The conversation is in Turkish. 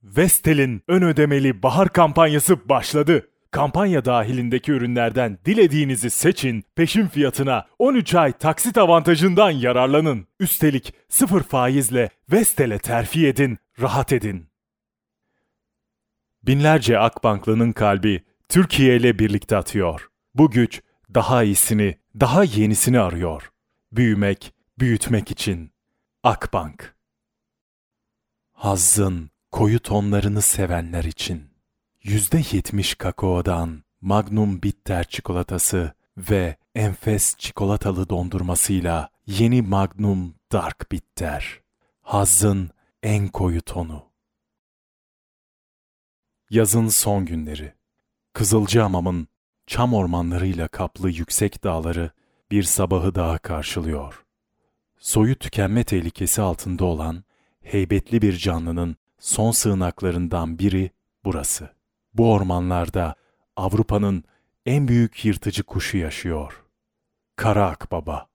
Vestel'in ön ödemeli bahar kampanyası başladı. Kampanya dahilindeki ürünlerden dilediğinizi seçin, peşin fiyatına 13 ay taksit avantajından yararlanın. Üstelik 0 faizle Vestel'e terfi edin, rahat edin. Binlerce Akbanklının kalbi Türkiye ile birlikte atıyor. Bu güç daha iyisini, daha yenisini arıyor. Büyümek, büyütmek için. Akbank. Hazzın koyu tonlarını sevenler için. %70 kakaodan Magnum Bitter çikolatası ve enfes çikolatalı dondurmasıyla yeni Magnum Dark Bitter. Hazzın en koyu tonu. Yazın son günleri. Kızılcahamam'ın çam ormanlarıyla kaplı yüksek dağları bir sabahı daha karşılıyor. Soyu tükenme tehlikesi altında olan heybetli bir canlının son sığınaklarından biri burası. Bu ormanlarda Avrupa'nın en büyük yırtıcı kuşu yaşıyor. Kara akbaba.